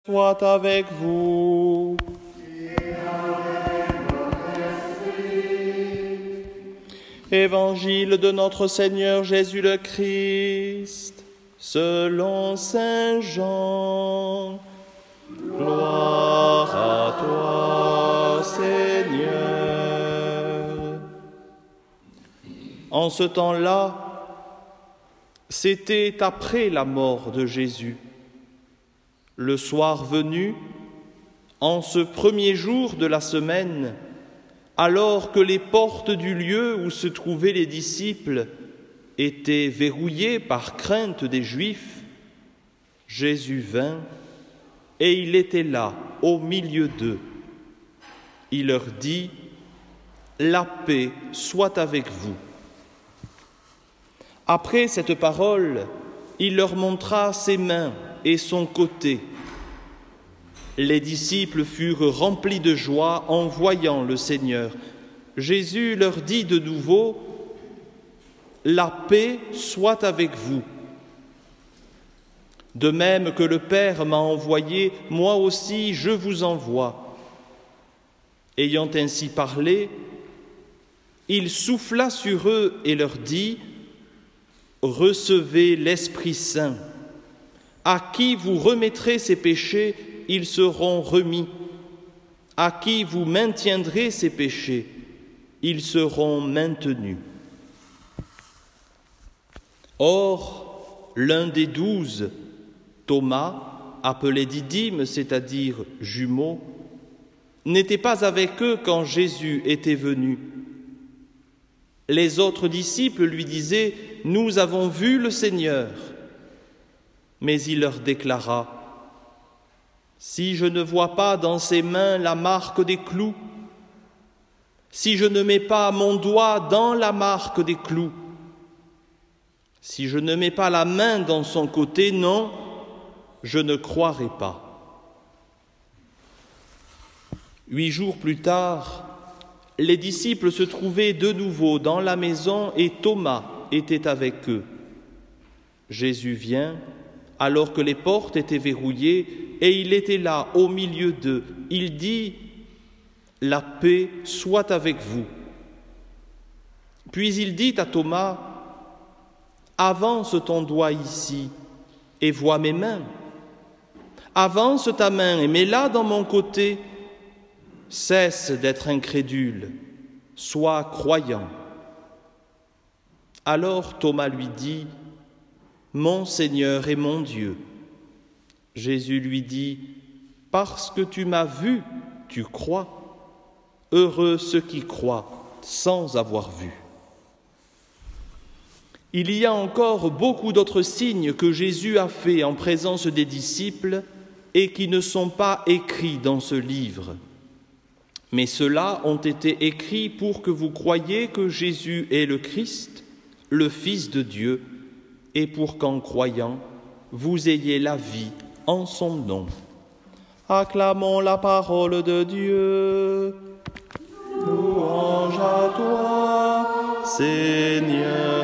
Soit avec vous. Évangile de notre Seigneur Jésus le Christ, selon saint Jean. Gloire à toi, Seigneur. En ce temps-là, c'était après la mort de Jésus. Le soir venu, en ce premier jour de la semaine, alors que les portes du lieu où se trouvaient les disciples étaient verrouillées par crainte des Juifs, Jésus vint et il était là, au milieu d'eux. Il leur dit : « La paix soit avec vous. » Après cette parole, il leur montra ses mains et son côté. Les disciples furent remplis de joie en voyant le Seigneur. Jésus leur dit de nouveau : « La paix soit avec vous. De même que le Père m'a envoyé, moi aussi je vous envoie. » Ayant ainsi parlé, il souffla sur eux et leur dit : « Recevez l'Esprit Saint. À qui vous remettrez ses péchés, ils seront remis. À qui vous maintiendrez ses péchés, ils seront maintenus. » Or, l'un des 12, Thomas, appelé Didyme, c'est-à-dire jumeau, n'était pas avec eux quand Jésus était venu. Les autres disciples lui disaient : « Nous avons vu le Seigneur. » Mais il leur déclara : « Si je ne vois pas dans ses mains la marque des clous, si je ne mets pas mon doigt dans la marque des clous, si je ne mets pas la main dans son côté, non, je ne croirai pas. » 8 jours plus tard, les disciples se trouvaient de nouveau dans la maison et Thomas était avec eux. Jésus vient, alors que les portes étaient verrouillées, et il était là, au milieu d'eux. Il dit : « La paix soit avec vous. » Puis il dit à Thomas : « Avance ton doigt ici, et vois mes mains. Avance ta main et mets-la dans mon côté. Cesse d'être incrédule, sois croyant. » Alors Thomas lui dit : « Mon Seigneur et mon Dieu. » Jésus lui dit : « Parce que tu m'as vu, tu crois. Heureux ceux qui croient sans avoir vu. » Il y a encore beaucoup d'autres signes que Jésus a faits en présence des disciples et qui ne sont pas écrits dans ce livre. Mais ceux-là ont été écrits pour que vous croyiez que Jésus est le Christ, le Fils de Dieu, et pour qu'en croyant, vous ayez la vie en son nom. Acclamons la parole de Dieu. Louange à toi, Seigneur.